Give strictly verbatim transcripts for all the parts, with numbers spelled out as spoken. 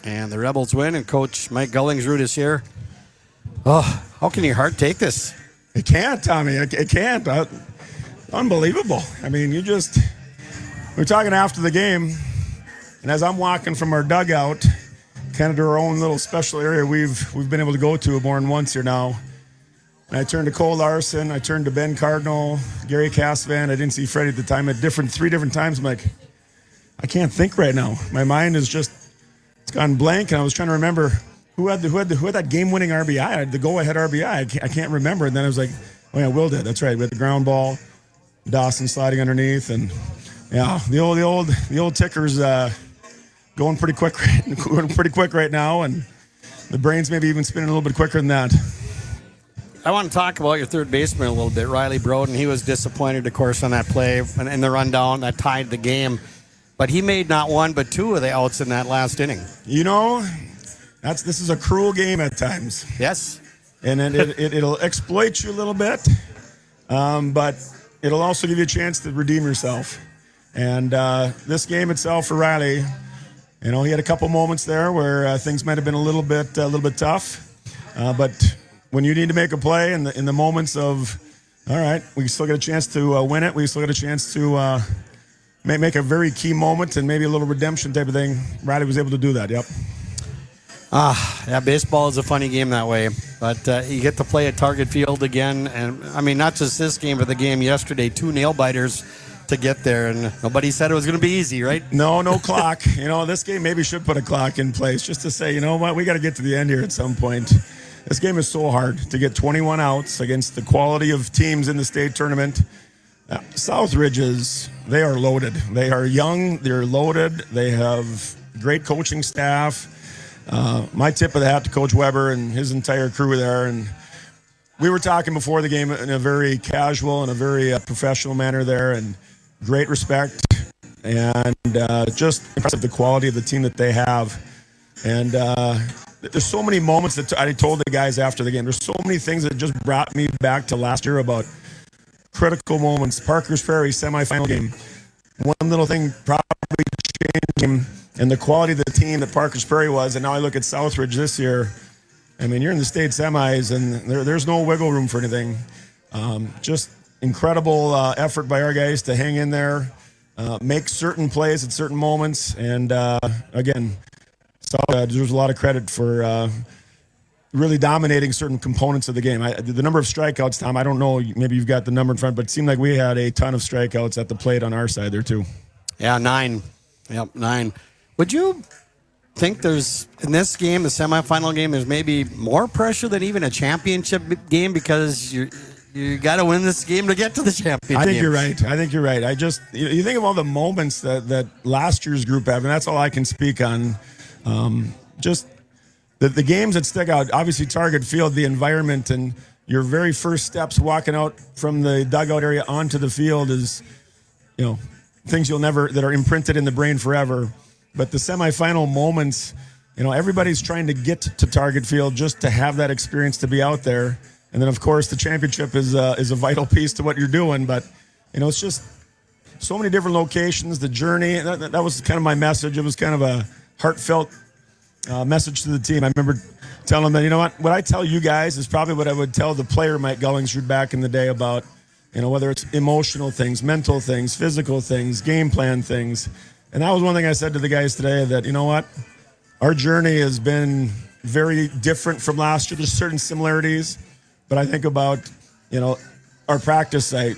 And the Rebels win, and Coach Mike Gullingsrud is here. Oh, how can your heart take this? It can't, Tommy. It, it can't. Uh, unbelievable. I mean, you just... We were talking after the game, and as I'm walking from our dugout, kind of to our own little special area we've we've been able to go to more than once here now. And I turned to Cole Larson, I turned to Ben Cardinal, Gary Cassvan. I didn't see Freddie at the time. At different three different times, I'm like, I can't think right now. My mind is just, it's gone blank, and I was trying to remember who had the, who had the, who had that game-winning R B I, the go-ahead R B I. I can't, I can't remember. And then I was like, oh yeah, Will did. That's right. We had the ground ball, Dawson sliding underneath, and yeah, the old the old the old ticker's uh, going pretty quick, going pretty quick right now, and the brain's maybe even spinning a little bit quicker than that. I want to talk about your third baseman a little bit, Riley Broden. He was disappointed, of course, on that play and in the rundown that tied the game. But he made not one but two of the outs in that last inning. You know, that's this is a cruel game at times. Yes. And it, it, it, it'll exploit you a little bit, um, but it'll also give you a chance to redeem yourself. And uh, this game itself for Riley, you know, he had a couple moments there where uh, things might have been a little bit a little bit tough, uh, but when you need to make a play in the in the moments of, all right, we still got a chance to uh, win it. We still got a chance to uh, make, make a very key moment and maybe a little redemption type of thing. Riley was able to do that, yep. Ah, yeah, baseball is a funny game that way. But uh, you get to play at Target Field again. And, I mean, not just this game, but the game yesterday, two nail-biters to get there. And nobody said it was going to be easy, right? No, no clock. You know, this game maybe should put a clock in place just to say, you know what, we got to get to the end here at some point. This game is so hard to get twenty-one outs against the quality of teams in the state tournament. Uh, Southridge is, they are loaded. They are young. They're loaded. They have great coaching staff. Uh, my tip of the hat to Coach Weber and his entire crew there. And we were talking before the game in a very casual and a very uh, professional manner there, and great respect and uh, just impressive the quality of the team that they have. And uh, there's so many moments that t- I told the guys after the game. There's so many things that just brought me back to last year about critical moments. Parker's Prairie semifinal game. One little thing probably changed him and the quality of the team that Parker's Prairie was. And now I look at Southridge this year. I mean, you're in the state semis, and there, there's no wiggle room for anything. Um, just incredible uh, effort by our guys to hang in there, uh, make certain plays at certain moments. And, uh, again, so, uh, deserves a lot of credit for uh, really dominating certain components of the game. I, the number of strikeouts, Tom, I don't know, maybe you've got the number in front, but it seemed like we had a ton of strikeouts at the plate on our side there too. Yeah, nine. Yep, nine. Would you think there's, in this game, the semifinal game, there's maybe more pressure than even a championship game because you you got to win this game to get to the championship? I think game. you're right. I think you're right. I just, you, you think of all the moments that, that last year's group have, and that's all I can speak on. Um, just the, the games that stick out, obviously Target Field, the environment, and your very first steps walking out from the dugout area onto the field is, you know, things you'll never, that are imprinted in the brain forever. But the semifinal moments, you know, everybody's trying to get to Target Field just to have that experience to be out there. And then, of course, the championship is uh, is a vital piece to what you're doing. But, you know, it's just so many different locations, the journey. That, that was kind of my message. It was kind of a heartfelt uh, message to the team. I remember telling them that, you know what, what I tell you guys is probably what I would tell the player Mike Gullingsrud back in the day about, you know, whether it's emotional things, mental things, physical things, game plan things. And that was one thing I said to the guys today, that, you know what, our journey has been very different from last year. There's certain similarities, but I think about, you know, our practice site,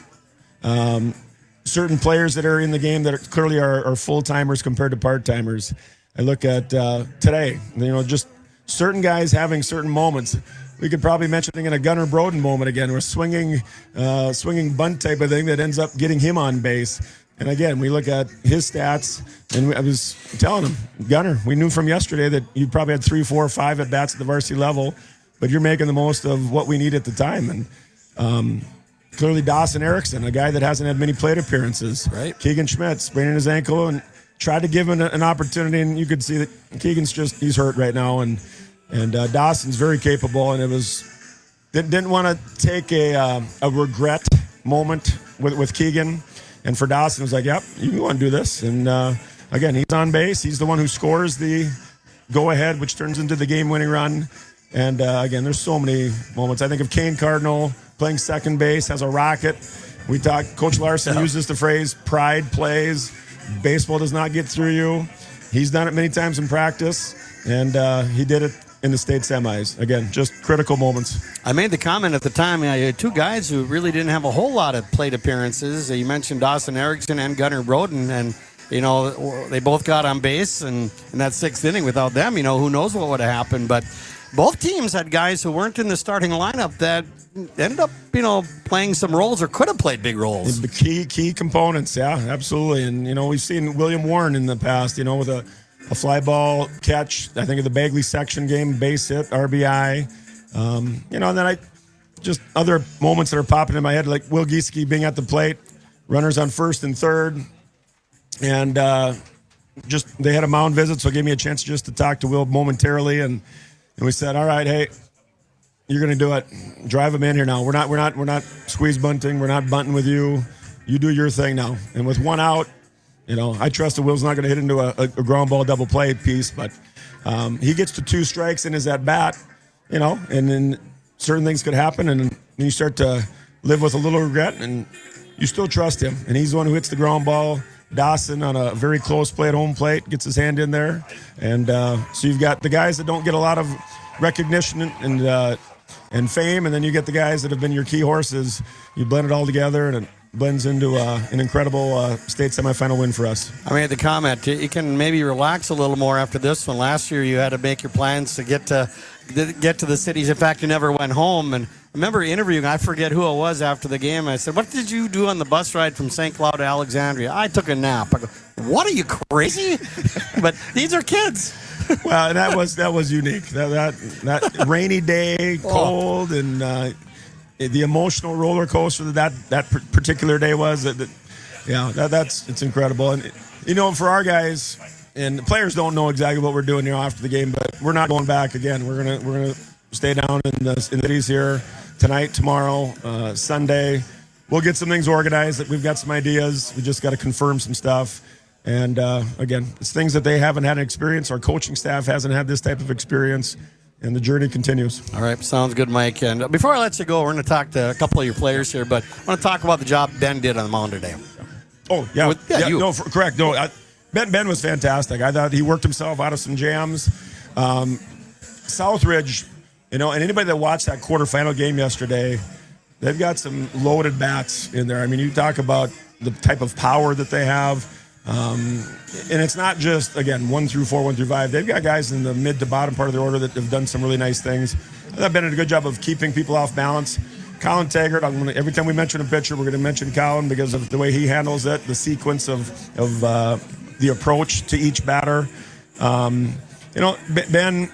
um, certain players that are in the game that are, clearly are, are full-timers compared to part-timers. I look at uh, today, you know, just certain guys having certain moments. We could probably mention in a Gunnar Broden moment again, where swinging, uh, swinging bunt type of thing that ends up getting him on base. And again, we look at his stats, and I was telling him, Gunnar, we knew from yesterday that you probably had three, four, five at bats at the varsity level, but you're making the most of what we need at the time. And um, clearly, Dawson Erickson, a guy that hasn't had many plate appearances, right? Keegan Schmidt spraining his ankle and tried to give him an opportunity, and you could see that Keegan's just he's hurt right now, and and uh, Dawson's very capable, and it was didn't, didn't want to take a uh, a regret moment with with Keegan. And for Dawson, it was like, yep, you want to do this. And, uh, again, he's on base. He's the one who scores the go ahead, which turns into the game-winning run. And uh, again, there's so many moments. I think of Kane Cardinal playing second base, has a rocket. We talk. Coach Larson yeah. uses the phrase "pride plays." Baseball does not get through you. He's done it many times in practice, and uh, he did it in the state semis. Again, just critical moments. I made the comment at the time, you had two guys who really didn't have a whole lot of plate appearances. You mentioned Dawson Erickson and Gunnar Broden, and, you know, they both got on base, and in that sixth inning, without them, you know, who knows what would have happened. But both teams had guys who weren't in the starting lineup that ended up, you know, playing some roles or could have played big roles. The key key components, yeah, absolutely. And, you know, we've seen William Warren in the past, you know, with a A fly ball catch, I think of the Bagley section game, base hit, R B I. Um, you know, and then I just other moments that are popping in my head, like Will Gieske being at the plate, runners on first and third. And uh, just they had a mound visit, so it gave me a chance just to talk to Will momentarily. And, and we said, all right, hey, you're going to do it. Drive him in here now. We're not, we're not, we're not squeeze bunting. We're not bunting with you. You do your thing now. And with one out, you know, I trust that Will's not going to hit into a, a ground ball double play piece, but um, he gets to two strikes in his at bat, you know, and then certain things could happen, and then you start to live with a little regret, and you still trust him. And he's the one who hits the ground ball. Dawson on a very close play at home plate gets his hand in there, and uh, so you've got the guys that don't get a lot of recognition and uh, and fame, and then you get the guys that have been your key horses. You blend it all together, and it blends into uh, an incredible uh, state semifinal win for us. I made the comment, you can maybe relax a little more after this one. Last year you had to make your plans to get to get to the cities. In fact, you never went home. And I remember interviewing, I forget who it was after the game. I said, what did you do on the bus ride from Saint Cloud to Alexandria? I took a nap. I go, what, are you crazy? But these are kids. Well, that was that was unique. That that, that rainy day, cold, oh. and uh, the emotional roller coaster that that, that particular day was. That, that yeah, that, that's it's incredible. And you know, for our guys, and the players don't know exactly what we're doing here after the game, but we're not going back again. We're gonna we're gonna stay down in the in the cities here tonight, tomorrow, uh, Sunday. We'll get some things organized. We've got some ideas. We just got to confirm some stuff. And, uh, again, it's things that they haven't had an experience. Our coaching staff hasn't had this type of experience, and the journey continues. All right, sounds good, Mike. And before I let you go, we're going to talk to a couple of your players here, but I want to talk about the job Ben did on the mound today. Oh, yeah. With, yeah, yeah you. No, for, correct. No, I, Ben, Ben was fantastic. I thought he worked himself out of some jams. Um, Southridge, you know, and anybody that watched that quarterfinal game yesterday, they've got some loaded bats in there. I mean, you talk about the type of power that they have. Um, and it's not just, again, one through four, one through five. They've got guys in the mid to bottom part of their order that have done some really nice things. They've been a good job of keeping people off balance. Colin Taggart, I'm gonna, every time we mention a pitcher, we're going to mention Colin because of the way he handles it, the sequence of, of uh, the approach to each batter. Um, you know, Ben,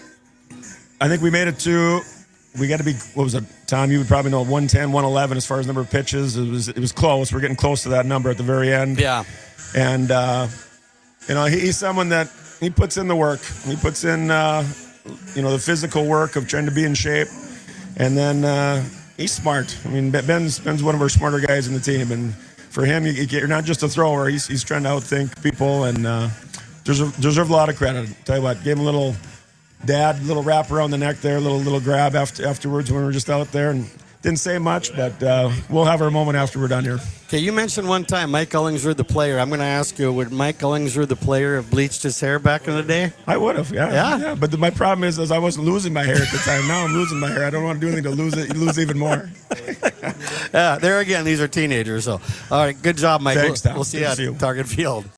I think we made it to, we got to be, what was it, Tom, you would probably know, one ten, one eleven as far as number of pitches. It was, it was close. We're getting close to that number at the very end. Yeah. And, uh, you know, he, he's someone that he puts in the work. He puts in, uh, you know, the physical work of trying to be in shape. And then uh, he's smart. I mean, Ben's, Ben's one of our smarter guys in the team. And for him, you, you're not just a thrower. He's, he's trying to outthink people and uh, deserve, deserve a lot of credit. I'll tell you what, gave him a little dad, little wrap around the neck there, a little, little grab after, afterwards when we were just out there. And didn't say much, but uh, we'll have our moment after we're done here. Okay, you mentioned one time Mike Ellingsrud, the player. I'm going to ask you, would Mike Ellingsrud, the player, have bleached his hair back in the day? I would have, yeah. Yeah? yeah. But the, my problem is, is I wasn't losing my hair at the time. Now I'm losing my hair. I don't want to do anything to lose it, lose even more. Yeah, there again, these are teenagers. So, all right, good job, Mike. Thanks, we'll, Tom. we'll see Good you to at see you. Target Field.